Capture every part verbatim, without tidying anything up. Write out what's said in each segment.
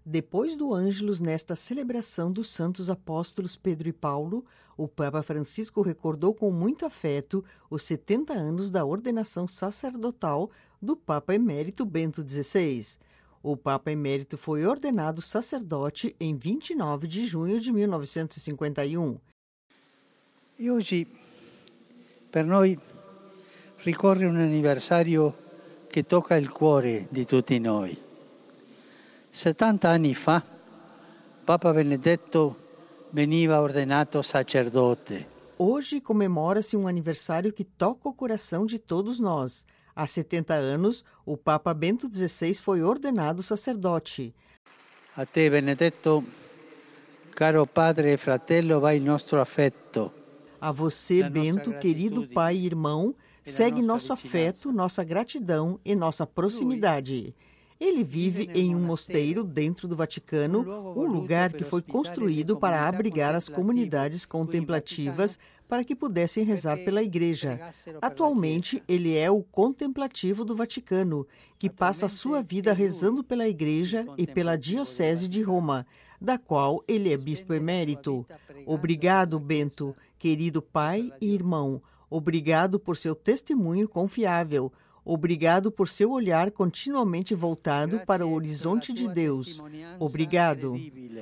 Depois do Ângelus, nesta celebração dos santos apóstolos Pedro e Paulo, o Papa Francisco recordou com muito afeto os setenta anos da ordenação sacerdotal do Papa Emérito Bento dezesseis. O Papa Emérito foi ordenado sacerdote em vinte e nove de junho de mil novecentos e cinquenta e um. E oggi per noi ricorre un anniversario che tocca il cuore di tutti noi. settanta anni fa Papa Benedetto veniva ordenato sacerdote. Hoje comemora-se um aniversário que toca o coração de todos nós. Há setenta anos, o Papa Bento dezesseis foi ordenado sacerdote. A te, Benedetto, caro padre e fratello, vai il nostro affetto. A você, Bento, querido pai e irmão, segue nosso afeto, nossa gratidão e nossa proximidade. Ele vive em um mosteiro dentro do Vaticano, um lugar que foi construído para abrigar as comunidades contemplativas para que pudessem rezar pela Igreja. Atualmente, ele é o contemplativo do Vaticano, que passa a sua vida rezando pela Igreja e pela Diocese de Roma, da qual ele é bispo emérito. Obrigado, Bento, querido pai e irmão. Obrigado por seu testemunho confiável. Obrigado por seu olhar continuamente voltado para o horizonte de Deus. Obrigado.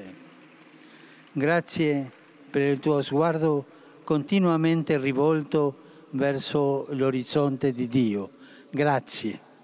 Grazie per il tuo sguardo continuamente rivolto verso l'orizzonte di Dio. Grazie.